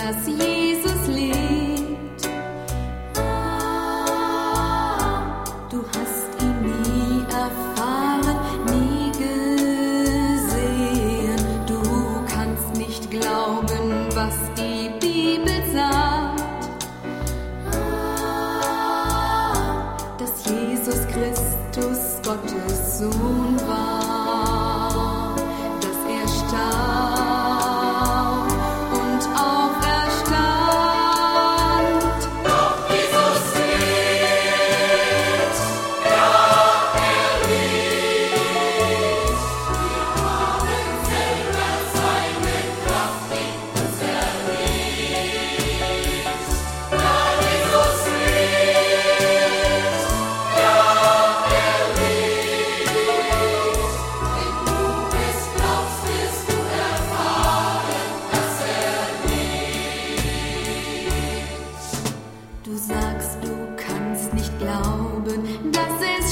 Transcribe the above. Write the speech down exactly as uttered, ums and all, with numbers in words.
dass Jesus lebt. Ah, du hast ihn nie erfahren, nie gesehen. Du kannst nicht glauben, was die Bibel sagt. Ah, dass Jesus Christus Gottes Sohn war, dass er starb und auferstand. Doch Jesus lebt, ja, er lebt. Wir haben selber seine Kraft in uns erlebt. Ja, Jesus lebt, ja, er lebt. Wenn du es glaubst, wirst du erfahren, dass er lebt. Du sagst, du kannst nicht glauben, dass es